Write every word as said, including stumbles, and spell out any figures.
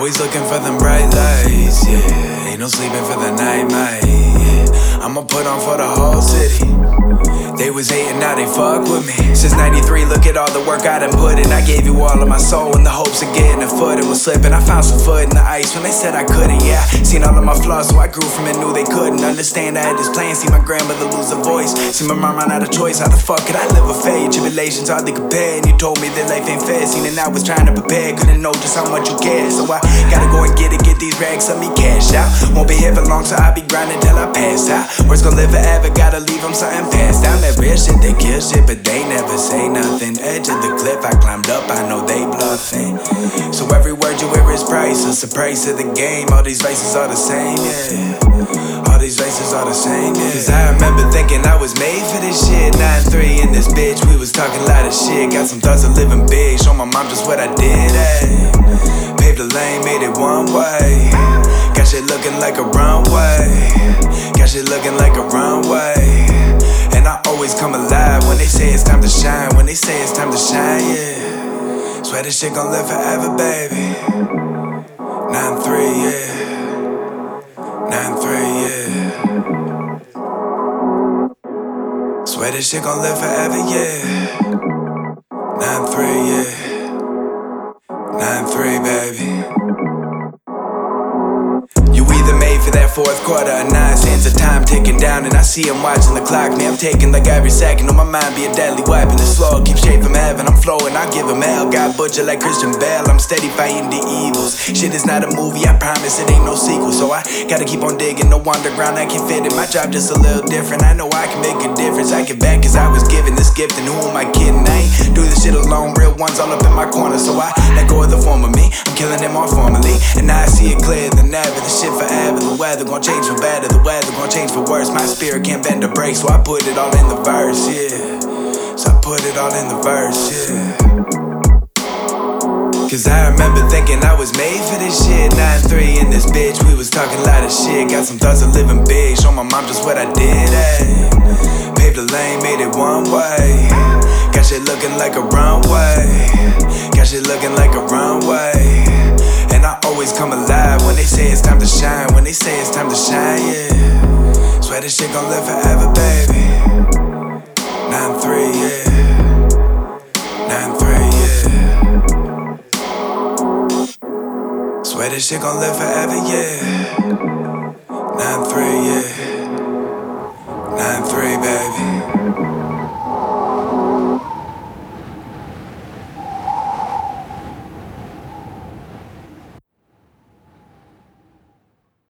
always looking for them bright lights, yeah. Ain't no sleeping for the night, mate, yeah. I'ma put on for the whole city. They was hating, now they fuck with me. Since ninety-three, look at all the work I done put in. I gave you all of my soul in the hopes of getting a foot. It was slipping, I found some foot in the ice when they said I couldn't, yeah. Seen all of my flaws, so I grew from it, knew they couldn't understand. I had this plan, see my grandmother lose her voice. See my mama not a choice, how the fuck could I live with fate? Tribulations hardly compare, and you told me that life ain't fair. Seen it, I was trying to prepare, couldn't know just how much you care. So I gotta go and get it, get these rags, let me cash out. Won't be here for long, so I'll be grinding till I pass out. Words gon' live forever, gotta leave them something passed down. That real shit, they kill shit, but they never say nothing. Edge of the cliff, I climbed up, I know they bluffing. So every word you hear is priceless, the price of the game. All these races are the same, yeah. All these races are the same, yeah. Cause I remember thinking I was made for this shit. nine three in this bitch, we was talking a lot of shit. Got some thoughts of living big, show my mom just what I did, ayy. Paved the lane, made it one way. Got shit looking like a runway. Got shit looking like a runway. And I always come alive when they say it's time to shine. When they say it's time to shine, yeah. Swear this shit gon' live forever, baby. nine three, yeah. nine three, yeah. Swear this shit gon' live forever, yeah. nine three, yeah. nine three, baby. You either made for that fourth quarter or nine cents of time ticking down, and I see him watching the clock. Me, I'm taking like every second on my mind be a deadly weapon. The slow keep straight from heaven, I'm flowing, I give him hell. Got butcher like Christian Bale, I'm steady fighting the evils. Shit is not a movie, I promise it ain't no sequel. So I gotta keep on digging, no underground I can fit in. My job just a little different, I know I can make a difference. I give back cause I was given this gift, and who am I kidding? I ain't do this shit alone, real ones all up in my corner. So I let go of the form of me, I'm killing them all formally. And now I see it clearer than ever, the shit forever. The weather gon' change for better, the weather gon' change for worse. My spirit can't bend a break, so I put it all in the verse, yeah. So I put it all in the verse, yeah. Cause I remember thinking I was made for this shit. nine three in this bitch, we was talking a lot of shit. Got some thoughts of living big, show my mom just what I did, ayy. Paved the lane, made it one way. Got shit looking like a runway. Got shit looking like a runway. And I always come alive when they say it's time to shine. When they say it's time to shine, yeah. Swear this shit gon' live forever, baby. nine three, yeah. nine three, yeah. Swear this shit gon' live forever, yeah. nine three, yeah. nine three, baby.